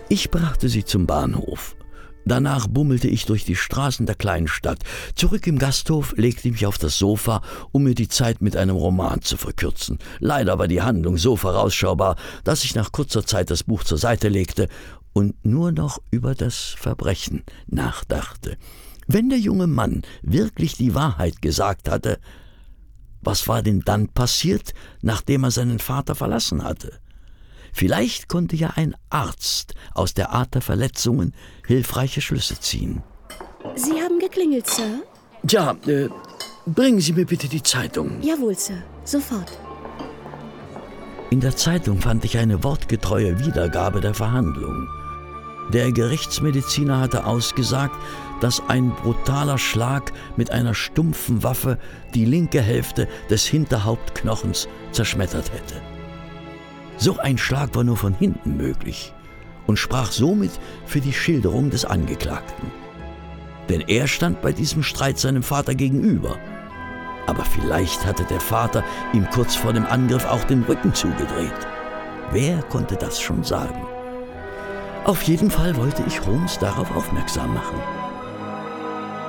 Ich brachte sie zum Bahnhof. Danach bummelte ich durch die Straßen der kleinen Stadt. Zurück im Gasthof legte ich mich auf das Sofa, um mir die Zeit mit einem Roman zu verkürzen. Leider war die Handlung so vorausschaubar, dass ich nach kurzer Zeit das Buch zur Seite legte und nur noch über das Verbrechen nachdachte. Wenn der junge Mann wirklich die Wahrheit gesagt hatte, was war denn dann passiert, nachdem er seinen Vater verlassen hatte? Vielleicht konnte ja ein Arzt aus der Art der Verletzungen hilfreiche Schlüsse ziehen. Sie haben geklingelt, Sir? Ja, bringen Sie mir bitte die Zeitung. Jawohl, Sir. Sofort. In der Zeitung fand ich eine wortgetreue Wiedergabe der Verhandlung. Der Gerichtsmediziner hatte ausgesagt, dass ein brutaler Schlag mit einer stumpfen Waffe die linke Hälfte des Hinterhauptknochens zerschmettert hätte. So ein Schlag war nur von hinten möglich und sprach somit für die Schilderung des Angeklagten. Denn er stand bei diesem Streit seinem Vater gegenüber. Aber vielleicht hatte der Vater ihm kurz vor dem Angriff auch den Rücken zugedreht. Wer konnte das schon sagen? Auf jeden Fall wollte ich Holmes darauf aufmerksam machen.